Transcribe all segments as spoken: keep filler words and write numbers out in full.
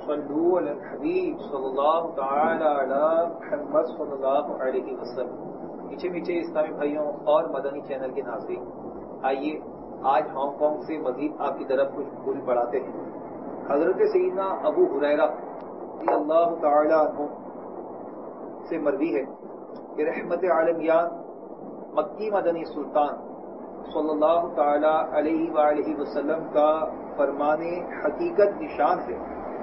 صلو علی الحبیب صلی اللہ تعالی علی محمد صلی اللہ علیہ وسلم۔ میٹھے میٹھے اسلامی بھائیوں اور مدنی چینل کے ناظرین، آئیے آج ہانگ کانگ سے مزید آپ کی طرف کچھ پھول بڑھاتے ہیں۔ حضرت سیدنا ابو ہریرہ رضی اللہ تعالی عنہ سے مروی ہے کہ رحمت عالمیان مکی مدنی سلطان صلی اللہ تعالی علیہ وآلہ وسلم کا فرمان حقیقت نشان ہے،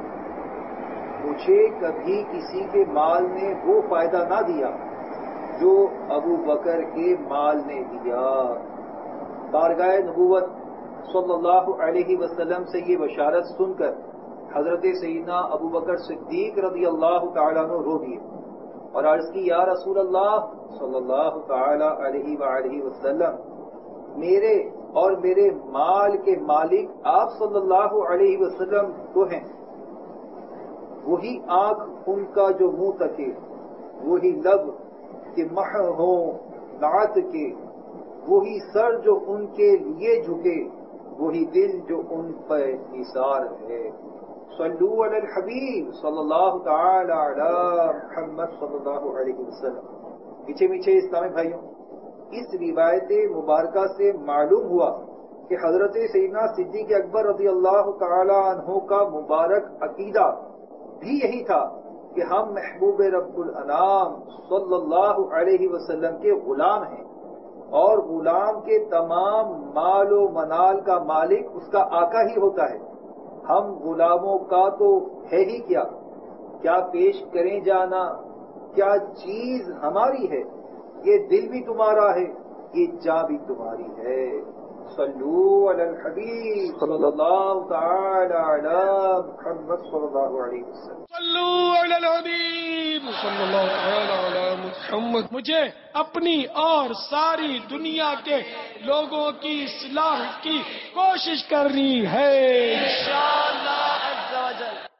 مجھے کبھی کسی کے مال نے وہ فائدہ نہ دیا جو ابو بکر کے مال نے دیا۔ بارگاہ نبوت صلی اللہ علیہ وسلم سے یہ بشارت سن کر حضرت سیدنا ابو بکر صدیق رضی اللہ تعالیٰ عنہ رو دیے اور عرض کی، یا رسول اللہ صلی اللہ تعالی علیہ وآلہ وسلم، میرے اور میرے مال کے مالک آپ صلی اللہ علیہ وسلم تو ہیں، وہی آنکھ ان کا جو منہ تکے، وہی لب کہ مح ہوں نعت کے، وہی سر جو ان کے لیے جھکے، وہی دل جو ان پر نثار ہے۔ صلو علی الحبیب صلی اللہ تعالی علی محمد صلی اللہ علیہ وسلم۔ میٹھے میٹھے اسلامی بھائیوں، اس روایت مبارکہ سے معلوم ہوا کہ حضرت سیدنا صدیق اکبر رضی اللہ تعالی عنہ کا مبارک عقیدہ بھی یہی تھا کہ ہم محبوب رب الانام صلی اللہ علیہ وسلم کے غلام ہیں، اور غلام کے تمام مال و منال کا مالک اس کا آقا ہی ہوتا ہے۔ ہم غلاموں کا تو ہے ہی کیا کیا پیش کریں جانا، کیا چیز ہماری ہے، یہ دل بھی تمہارا ہے، یہ جاں بھی تمہاری ہے۔ صلو علی الحبیب صلی اللہ تعالی علی محمد صلی اللہ علیہ وسلم۔ صلو علی الحبیب صلی اللہ تعالی علی محمد۔ مجھے اپنی اور ساری دنیا کے لوگوں کی اصلاح کی کوشش کرنی ہے انشاءاللہ عز و جل۔